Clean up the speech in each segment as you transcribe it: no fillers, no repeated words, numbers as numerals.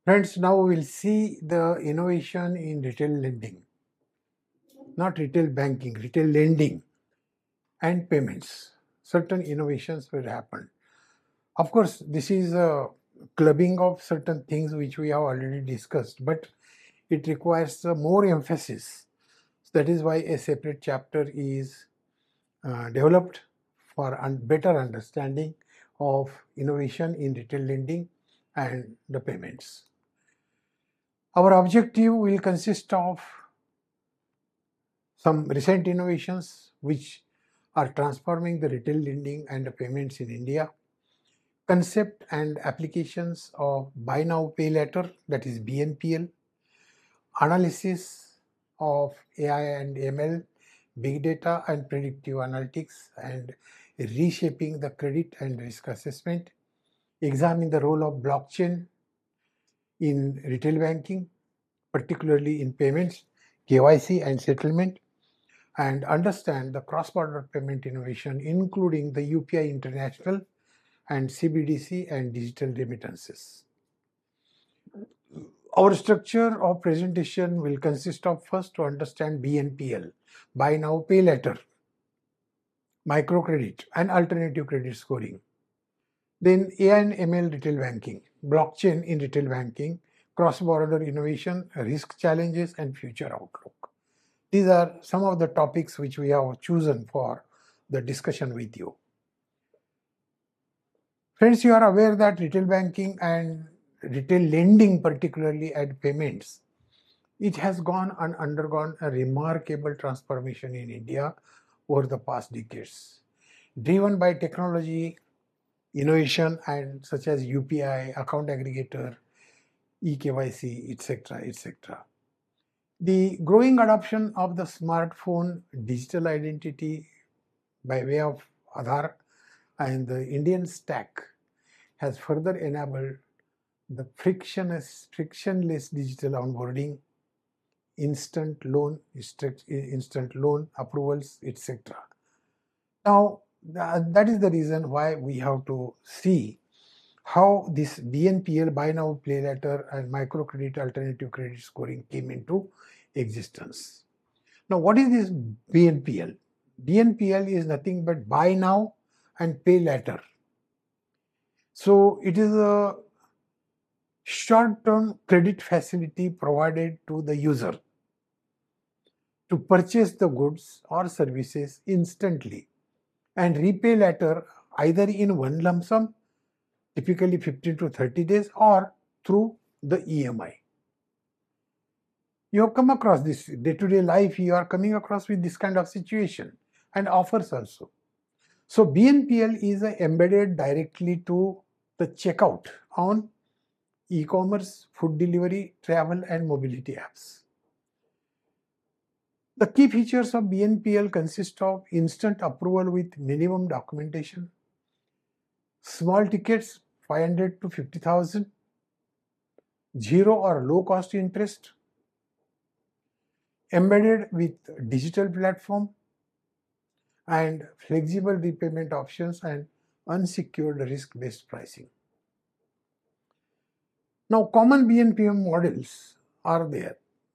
Friends, now we will see the innovation in retail lending, not retail banking, retail lending and payments. Certain innovations will happen. Of course, this is a clubbing of certain things which we have already discussed, but it requires more emphasis. That is why a separate chapter is developed for better understanding of innovation in retail lending and the payments. Our objective will consist of some recent innovations which are transforming the retail lending and the payments in India, concept and applications of buy now pay later, that is BNPL, analysis of AI and ML, big data and predictive analytics, and reshaping the credit and risk assessment, examine the role of blockchain in retail banking, particularly in payments, KYC and settlement, and understand the cross-border payment innovation, including the UPI International and CBDC and digital remittances. Our structure of presentation will consist of first to understand BNPL, buy now pay later, microcredit and alternative credit scoring. Then AI and ML retail banking, blockchain in retail banking, cross-border innovation, risk challenges and future outlook. These are some of the topics which we have chosen for the discussion with you. Friends, you are aware that retail banking and retail lending, particularly and payments, it has gone and undergone a remarkable transformation in India over the past decades, driven by technology, innovation, and such as UPI, account aggregator, eKYC, etc., etc. The growing adoption of the smartphone digital identity by way of Aadhaar and the Indian stack has further enabled the frictionless digital onboarding, instant loan approvals, etc. Now, that is the reason why we have to see how this BNPL, buy now pay later, and microcredit alternative credit scoring came into existence. Now, what is this BNPL? BNPL is nothing but buy now and pay later. So it is a short-term credit facility provided to the user to purchase the goods or services instantly and repay later, either in one lump sum, typically 15 to 30 days, or through the EMI. You have come across this day-to-day life, you are coming across with this kind of situation and offers also. So BNPL is embedded directly to the checkout on e-commerce, food delivery, travel and mobility apps. The key features of BNPL consist of instant approval with minimum documentation, small tickets 500 to 50,000, zero or low cost interest, embedded with digital platform, and flexible repayment options and unsecured risk-based pricing. Now, common BNPL models are there.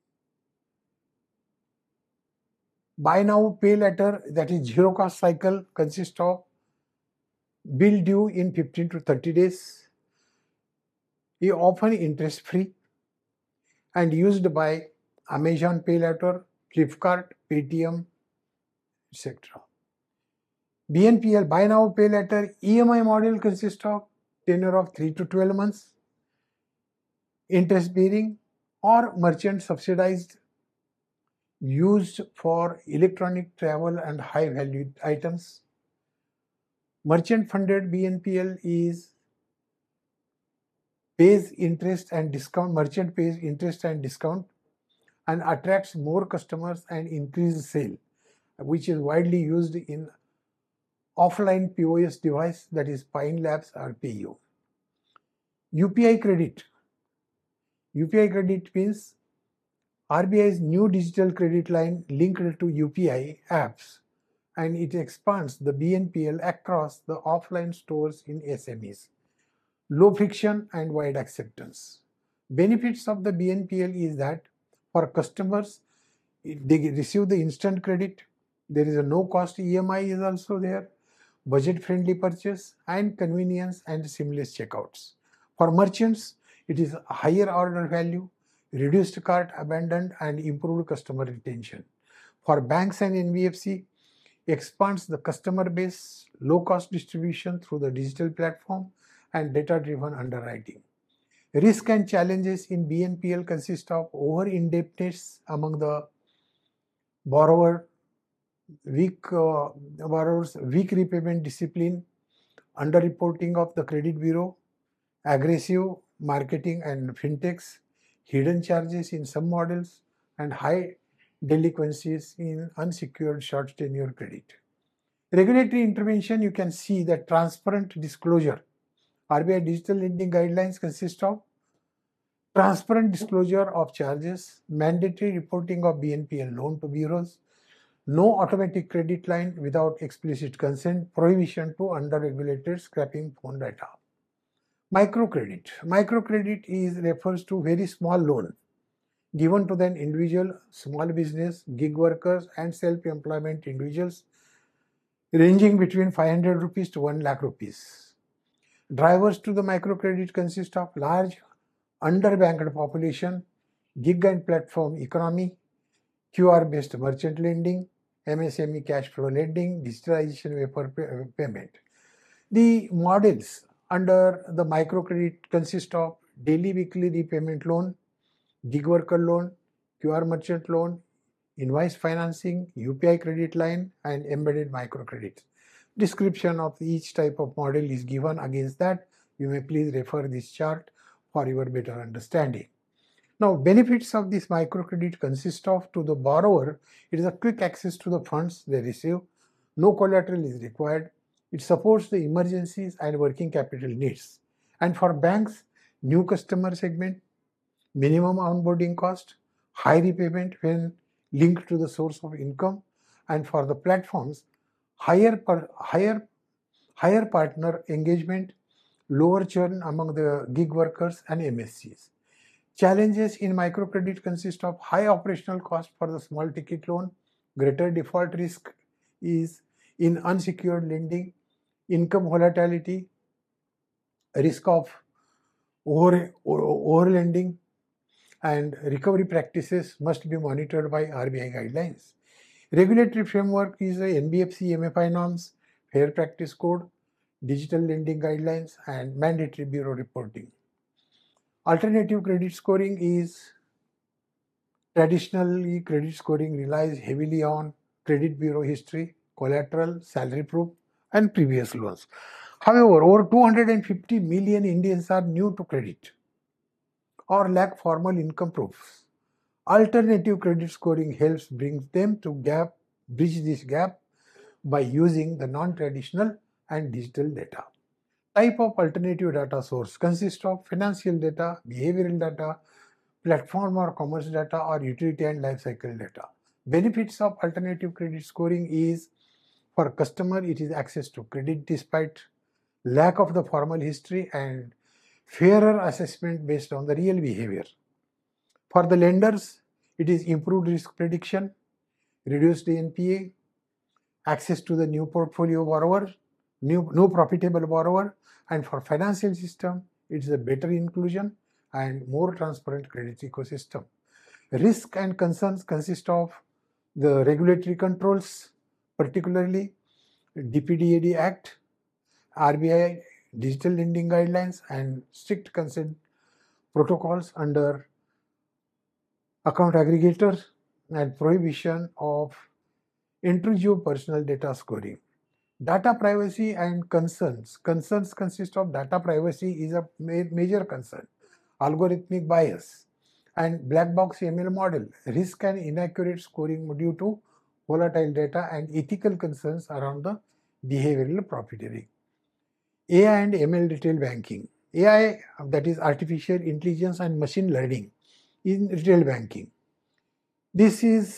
Buy now, pay later, that is zero cost cycle, consists of bill due in 15 to 30 days, is often interest free and used by Amazon Pay Later, Flipkart, Paytm, etc. BNPL, buy now, pay later, EMI model consists of tenure of 3 to 12 months, interest bearing or merchant subsidized, used for electronic travel and high valued items. Merchant funded BNPL pays interest and discount, merchant pays interest and discount and attracts more customers and increases sale, which is widely used in offline POS device, that is Pine Labs or PayU. UPI credit. UPI credit means RBI's new digital credit line linked to UPI apps, and it expands the BNPL across the offline stores in SMEs. Low friction and wide acceptance. Benefits of the BNPL is that for customers, they receive the instant credit. There is a no cost EMI is also there, budget friendly purchase and convenience and seamless checkouts. For merchants, it is higher order value, reduced cart abandoned and improved customer retention. For banks and NBFC, expands the customer base, low cost distribution through the digital platform and data driven underwriting. Risk and challenges in BNPL consist of over indebtedness among the borrower, borrowers, weak repayment discipline, underreporting of the credit bureau, aggressive marketing and fintechs, hidden charges in some models, and high delinquencies in unsecured short tenure credit. Regulatory intervention, you can see that transparent disclosure. RBI digital lending guidelines consist of transparent disclosure of charges, mandatory reporting of BNPL loan to bureaus, no automatic credit line without explicit consent, prohibition to under-regulated scrapping phone data. Microcredit. Microcredit refers to very small loan given to an individual, small business, gig workers and self-employment individuals ranging between 500 rupees to 1 lakh rupees. Drivers to the microcredit consist of large underbanked population, gig and platform economy, QR-based merchant lending, MSME cash flow lending, digitalization paper payment. The models under the microcredit consist of daily weekly repayment loan, gig worker loan, QR merchant loan, invoice financing, UPI credit line, and embedded microcredit. Description of each type of model is given. Against that, you may please refer this chart for your better understanding. Now, benefits of this microcredit consist of to the borrower, it is a quick access to the funds they receive, no collateral is required, it supports the emergencies and working capital needs. And for banks, new customer segment, minimum onboarding cost, high repayment when linked to the source of income, and for the platforms, higher partner engagement, lower churn among the gig workers and MSCs. Challenges in microcredit consist of high operational cost for the small ticket loan, greater default risk is in unsecured lending, income volatility, risk of over lending, and recovery practices must be monitored by RBI guidelines. Regulatory framework is the NBFC MFI norms, Fair Practice Code, digital lending guidelines, and mandatory bureau reporting. Alternative credit scoring is traditionally credit scoring relies heavily on credit bureau history, collateral, salary proof, and previous loans. However, over 250 million Indians are new to credit or lack formal income proofs. Alternative credit scoring helps bring them to bridge this gap by using the non-traditional and digital data. Type of alternative data source consists of financial data, behavioral data, platform or commerce data, or utility and life cycle data. Benefits of alternative credit scoring is for customer it is access to credit despite lack of the formal history and fairer assessment based on the real behavior. For the lenders, it is improved risk prediction, reduced NPA, access to the new portfolio borrower, new profitable borrower, and for financial system, it is a better inclusion and more transparent credit ecosystem. Risk and concerns consist of the regulatory controls, particularly DPDAD Act, RBI digital lending guidelines, and strict consent protocols under account aggregator and prohibition of intrusive personal data scoring. Data privacy and concerns. Concerns consist of data privacy is a major concern, algorithmic bias, and black box ML model, risk and inaccurate scoring due to volatile data, and ethical concerns around the behavioral profiteering. AI and ML retail banking. AI, that is artificial intelligence and machine learning in retail banking. This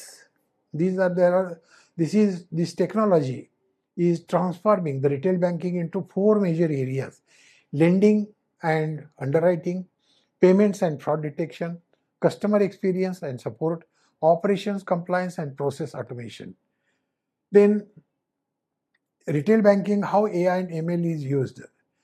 technology is transforming the retail banking into four major areas: lending and underwriting, payments and fraud detection, customer experience and support, operations compliance and process automation. Then retail banking, how AI and ML is used.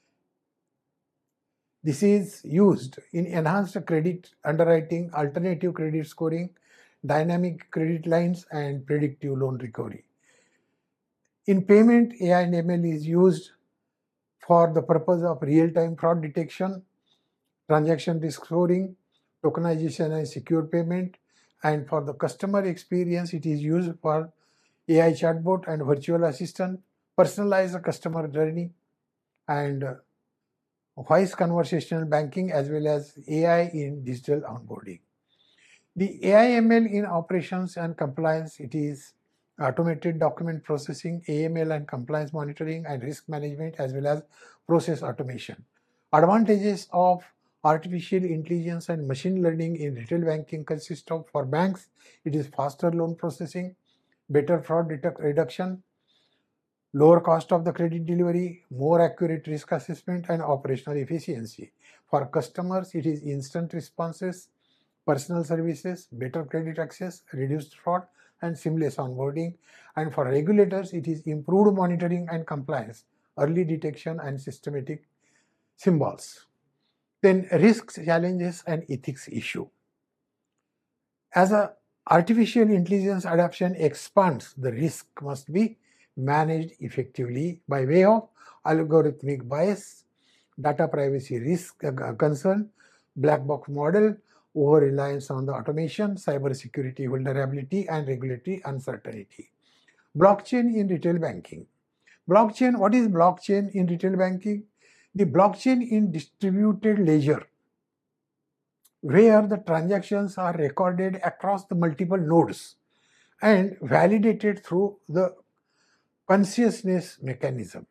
This is used in enhanced credit underwriting, alternative credit scoring, dynamic credit lines, and predictive loan recovery. In payment, AI and ML is used for the purpose of real-time fraud detection, transaction risk scoring, tokenization and secure payment, and for the customer experience, it is used for AI chatbot and virtual assistant, personalized customer journey, and voice conversational banking, as well as AI in digital onboarding. The AI/ML in operations and compliance, it is automated document processing, AML and compliance monitoring, and risk management, as well as process automation. Advantages of artificial intelligence and machine learning in retail banking consist of, for banks, it is faster loan processing, better fraud reduction, lower cost of the credit delivery, more accurate risk assessment, and operational efficiency. For customers, it is instant responses, personal services, better credit access, reduced fraud, and seamless onboarding. And for regulators, it is improved monitoring and compliance, early detection, and systematic symbols. Then risks, challenges, and ethics issue. As a artificial intelligence adoption expands, the risk must be managed effectively by way of algorithmic bias, data privacy risk concern, black box model, over-reliance on the automation, cybersecurity vulnerability, and regulatory uncertainty. Blockchain in retail banking. Blockchain, what is blockchain in retail banking? The blockchain in distributed ledger, where the transactions are recorded across the multiple nodes and validated through the consensus mechanism.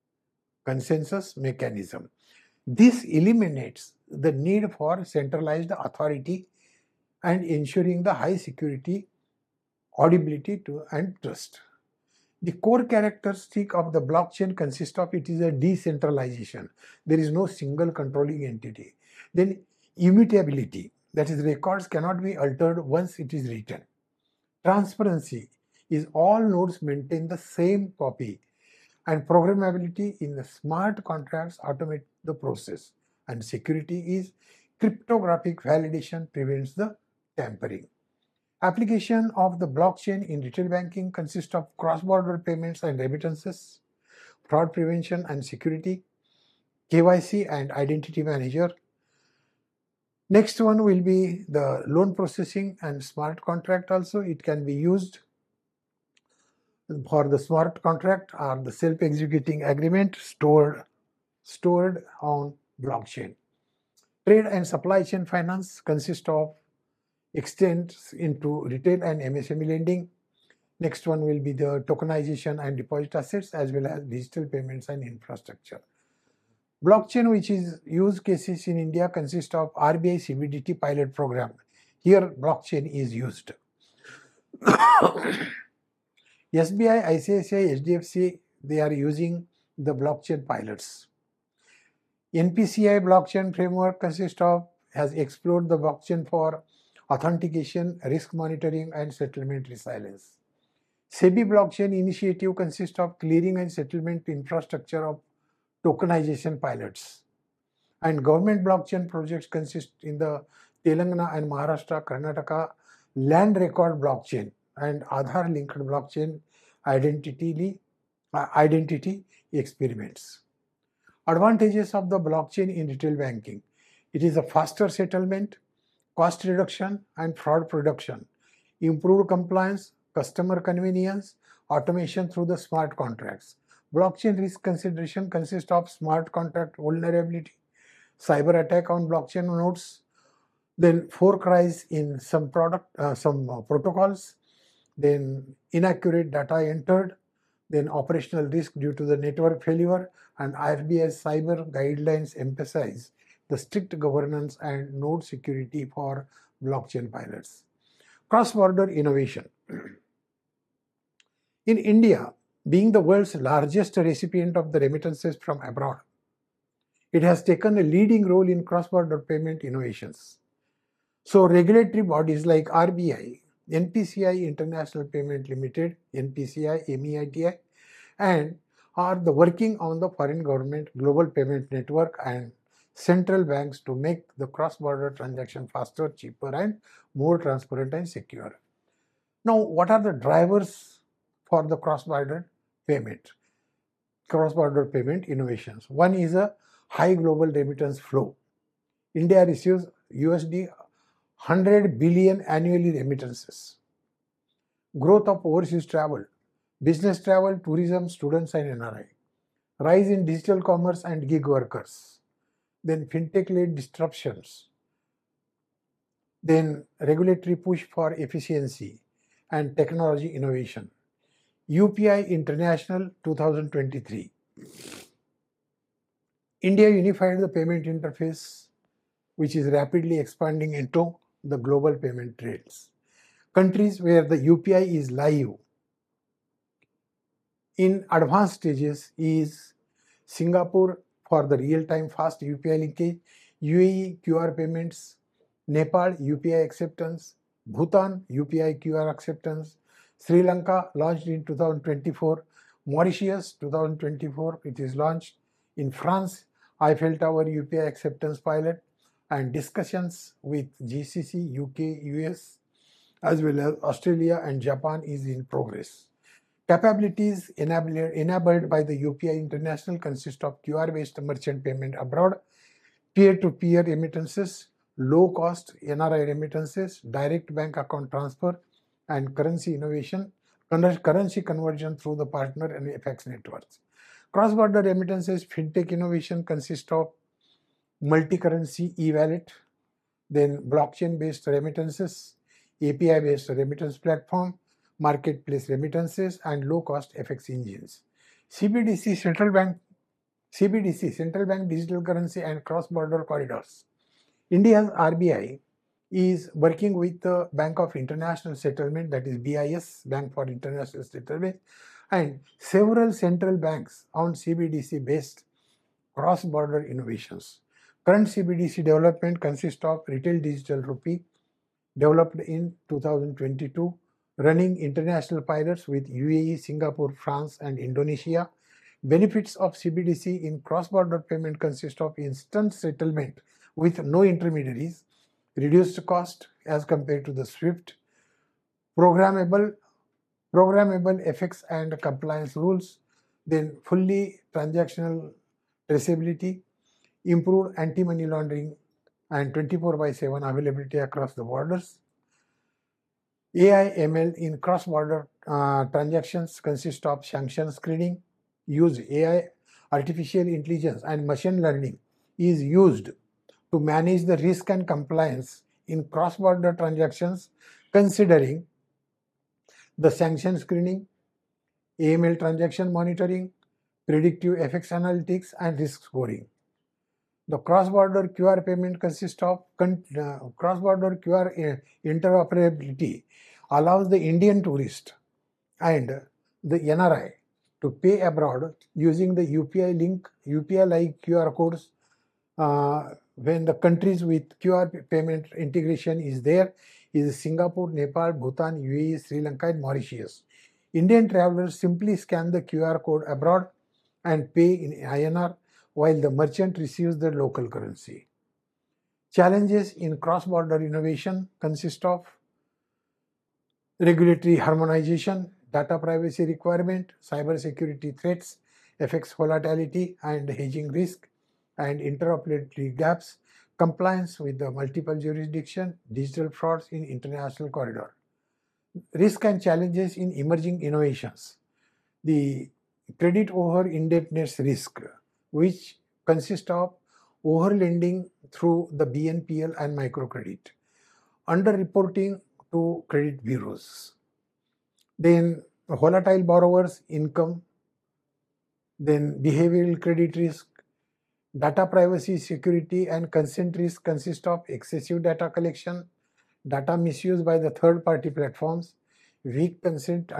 This eliminates the need for centralized authority and ensuring the high security, audibility and trust. The core characteristic of the blockchain consists of, it is a decentralization. There is no single controlling entity. Then immutability, that is, records cannot be altered once it is written. Transparency is all nodes maintain the same copy, and programmability in the smart contracts automate the process, and security is cryptographic validation prevents the tampering. Application of the blockchain in retail banking consists of cross-border payments and remittances, fraud prevention and security, KYC and identity manager. Next one will be the loan processing and smart contract also. It can be used for the smart contract or the self-executing agreement stored on blockchain. Trade and supply chain finance consist of extends into retail and MSME lending. Next one will be the tokenization and deposit assets, as well as digital payments and infrastructure. Blockchain, which is use cases in India, consist of RBI CBDT pilot program. Here blockchain is used. SBI, ICICI, HDFC, they are using the blockchain pilots. NPCI blockchain framework has explored the blockchain for authentication, risk monitoring, and settlement resilience. SEBI blockchain initiative consists of clearing and settlement infrastructure of tokenization pilots. And government blockchain projects consist in the Telangana and Maharashtra, Karnataka land record blockchain and Aadhaar linked blockchain identity experiments. Advantages of the blockchain in retail banking. It is a faster settlement, cost reduction and fraud reduction, improved compliance, customer convenience, automation through the smart contracts. Blockchain risk consideration consists of smart contract vulnerability, cyber attack on blockchain nodes, then fork rise in some protocols, then inaccurate data entered, then operational risk due to the network failure, and RBI's cyber guidelines emphasize the strict governance and node security for blockchain pilots. Cross-border innovation. In India, being the world's largest recipient of the remittances from abroad, It has taken a leading role in cross-border payment innovations. So regulatory bodies like RBI, NPCI International Payment Limited, NPCI, MEITI, and are the working on the foreign government global payment network and central banks to make the cross-border transaction faster, cheaper, and more transparent and secure. Now, what are the drivers for the cross-border payment innovations? One is a high global remittance flow. India receives USD 100 billion annually remittances. Growth of overseas travel, business travel, tourism, students and NRI. Rise in digital commerce and gig workers. Then fintech-led disruptions. Then regulatory push for efficiency and technology innovation. UPI International 2023. India unified the payment interface, which is rapidly expanding into the global payment rails. Countries where the UPI is live in advanced stages is Singapore for the real-time fast UPI linkage, UAE QR payments, Nepal UPI acceptance, Bhutan UPI QR acceptance, Sri Lanka launched in 2024, Mauritius 2024 it is launched, in France Eiffel Tower UPI acceptance pilot, and discussions with GCC, UK, US as well as Australia and Japan is in progress. Capabilities enabled by the UPI International consist of QR-based merchant payment abroad, peer-to-peer remittances, low-cost NRI remittances, direct bank account transfer, and currency conversion through the partner and FX networks. Cross-border remittances fintech innovation consist of multi-currency e-wallet, then blockchain-based remittances, API-based remittance platform, marketplace remittances, and low-cost FX engines. CBDC, central bank digital currency and cross-border corridors. India's RBI is working with the Bank of International Settlement, that is BIS, Bank for International Settlement, and several central banks on CBDC-based cross-border innovations. Current CBDC development consists of retail digital rupee, developed in 2022, running international pilots with UAE, Singapore, France, and Indonesia. Benefits of CBDC in cross-border payment consist of instant settlement with no intermediaries, reduced cost as compared to the SWIFT, programmable FX and compliance rules, then fully transactional traceability, improved anti-money laundering, and 24/7 availability across the borders. AI ML in cross-border transactions consist of sanction screening. Use AI, artificial intelligence, and machine learning is used to manage the risk and compliance in cross-border transactions, considering the sanction screening, AML transaction monitoring, predictive FX analytics, and risk scoring. The cross-border QR payment consists of cross-border QR interoperability allows the Indian tourist and the NRI to pay abroad using the UPI-like QR codes when the countries with QR payment integration is there is Singapore, Nepal, Bhutan, UAE, Sri Lanka, and Mauritius. Indian travelers simply scan the QR code abroad and pay in INR while the merchant receives the local currency. Challenges in cross-border innovation consist of regulatory harmonization, data privacy requirement, cybersecurity threats, FX volatility and hedging risk, and interoperability gaps, compliance with the multiple jurisdiction, digital frauds in international corridor. Risk and challenges in emerging innovations. The credit over indebtedness risk, which consists of overlending through the BNPL and microcredit, underreporting to credit bureaus, then volatile borrowers' income, then behavioral credit risk, data privacy, security, and consent risk consist of excessive data collection, data misuse by the third-party platforms, weak consent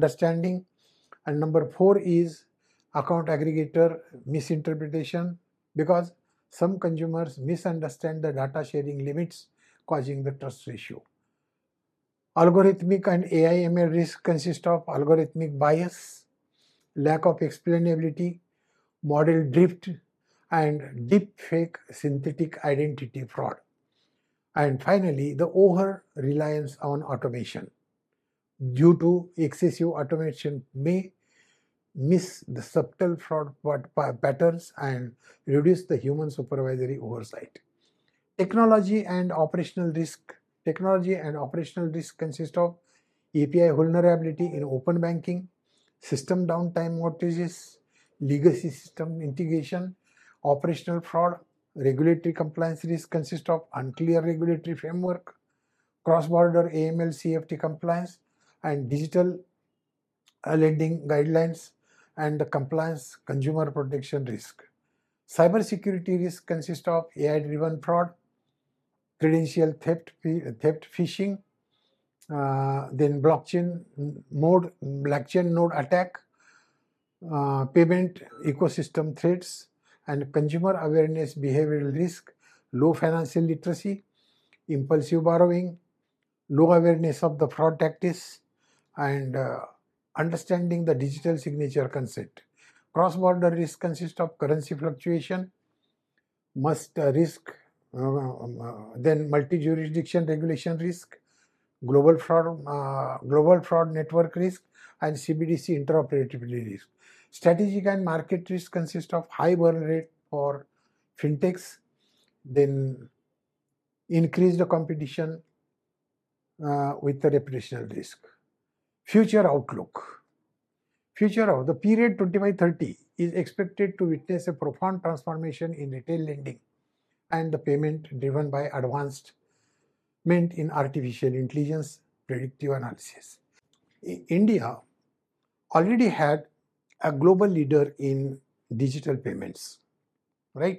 understanding, and number 4 is account aggregator misinterpretation, because some consumers misunderstand the data sharing limits, causing the trust ratio. Algorithmic and AI/ML risk consist of algorithmic bias, lack of explainability, model drift, and deep fake synthetic identity fraud. And finally, the over reliance on automation. Due to excessive automation may miss the subtle fraud patterns and reduce the human supervisory oversight. Technology and operational risk. Technology and operational risk consist of API vulnerability in open banking, system downtime outages, legacy system integration, operational fraud. Regulatory compliance risk consist of unclear regulatory framework, cross-border AML CFT compliance, and digital lending guidelines, and the compliance consumer protection risk. Cybersecurity risk consists of AI-driven fraud, credential theft phishing, then blockchain node attack, payment ecosystem threats, and consumer awareness behavioral risk, low financial literacy, impulsive borrowing, low awareness of the fraud tactics, and understanding the digital signature concept. Cross-border risk consists of currency fluctuation, then multi-jurisdiction regulation risk, global fraud network risk, and CBDC interoperability risk. Strategic and market risk consist of high burn rate for fintechs, then increased competition with the reputational risk. Future outlook. The period 25-30 is expected to witness a profound transformation in retail lending and the payment driven by advancement in artificial intelligence predictive analysis. India already had a global leader in digital payments, right?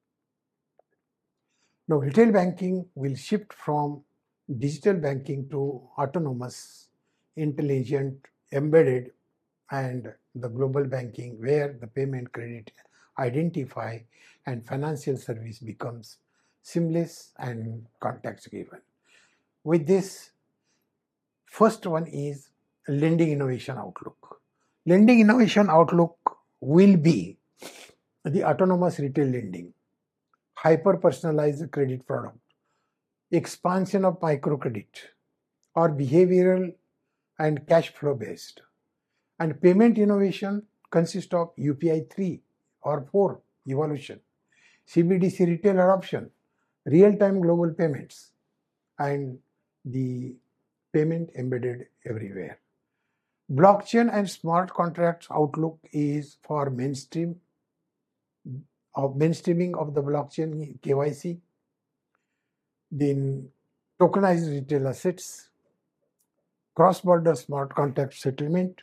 Now, retail banking will shift from digital banking to autonomous, intelligent, embedded, and the global banking where the payment, credit, identify, and financial service becomes seamless and context given. With this, first one is lending innovation outlook. Lending innovation outlook will be the autonomous retail lending, hyper-personalized credit product, expansion of microcredit or behavioral and cash flow based. And payment innovation consists of UPI 3 or 4 evolution, CBDC retail adoption, real-time global payments, and the payment embedded everywhere. Blockchain and smart contracts outlook is for mainstreaming of the blockchain KYC, then tokenized retail assets, cross-border smart contract settlement,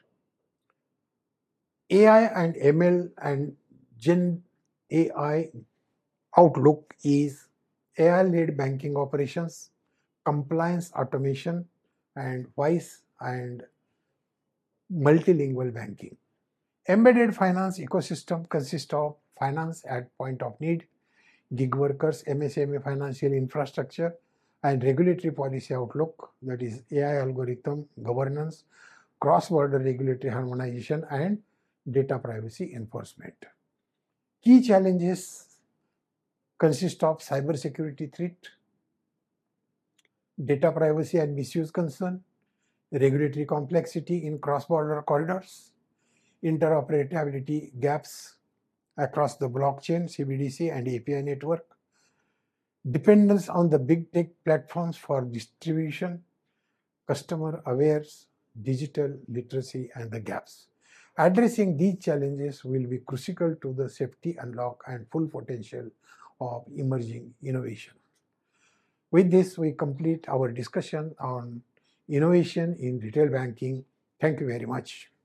AI and ML and Gen AI outlook is AI-led banking operations, compliance automation, and voice and multilingual banking. Embedded finance ecosystem consists of finance at point of need, gig workers, MSME financial infrastructure, and regulatory policy outlook, that is AI algorithm governance, cross-border regulatory harmonization, and data privacy enforcement. Key challenges consist of cybersecurity threat, data privacy and misuse concern, regulatory complexity in cross-border corridors, interoperability gaps across the blockchain, CBDC, and API network, dependence on the big tech platforms for distribution, customer awareness, digital literacy, and the gaps. Addressing these challenges will be crucial to the safety unlock and full potential of emerging innovation. With this, we complete our discussion on innovation in retail banking. Thank you very much.